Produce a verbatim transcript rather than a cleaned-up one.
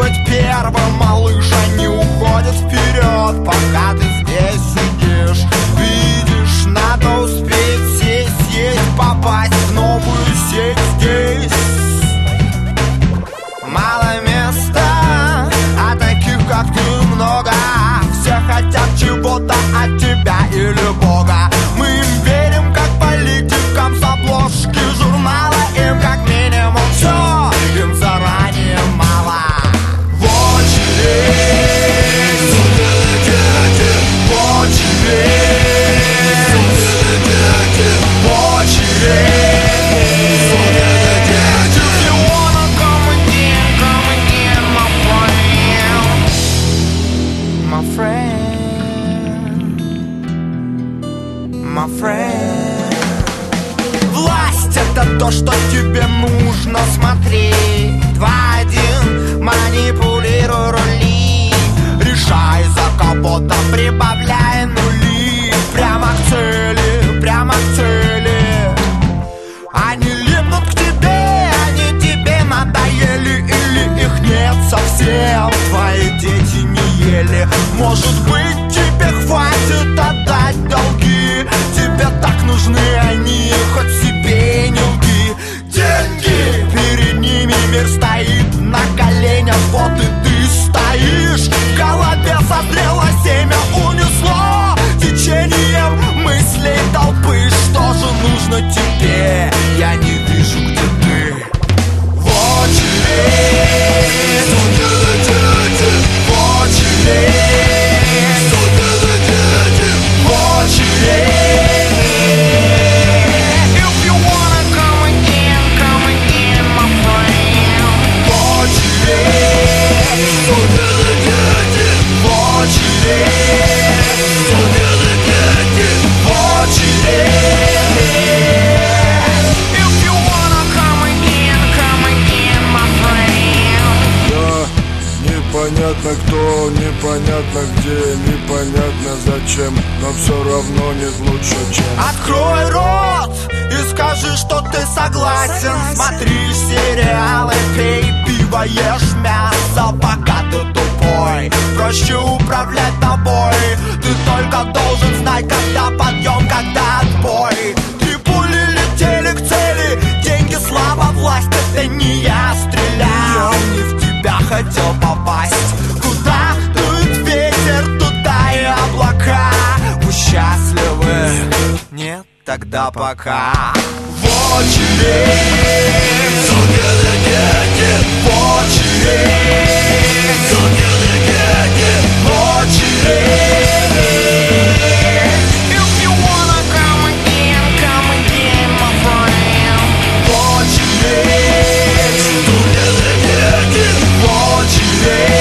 быть первым, малыш, они уходят вперед. Пока ты здесь сидишь, видишь, надо успеть сесть, есть, попасть в новую сеть здесь. Мало места, а таких как ты много. Все хотят чего-то от тебя или Бога. Мы им верим, как политикам с обложки журнала. Им как минимум все, им заранее мало. В очередь, в очередь, в очередь. Власть — это то, что тебе нужно, смотри. Два-один, манипулируй, рули. Решай за кого-то, прибавляй нули. Прямо к цели, прямо к цели. Они липнут к тебе, они тебе надоели. Или их нет совсем, твои дети не ели. Может быть, тебе хватит отдать долги. Тебе так нужны они, хоть себе не лги. Деньги, перед ними мир стоит на коленях. Вот и ты стоишь, в голове созрело семя, унесло течением мыслей толпы. Что же нужно тебе? Я не вижу, где ты. В очередь, в очередь. Непонятно кто, непонятно где, непонятно зачем, но все равно нет лучше, чем. Открой рот и скажи, что ты согласен. Смотри сериалы, пей пиво, ешь мясо, пока ты тупой. Проще управлять тобой. Ты только должен знать, когда подъем, когда отбой. Три пули летели к цели, деньги, слава, власть. Это не я стрелял, не в тебя хотел попасть. Куда дует ветер, туда и облака. Вы счастливы? Нет? Тогда пока. В очередь, в очередь, в очередь. If you wanna come again, come again, my friend. В очередь, в очередь.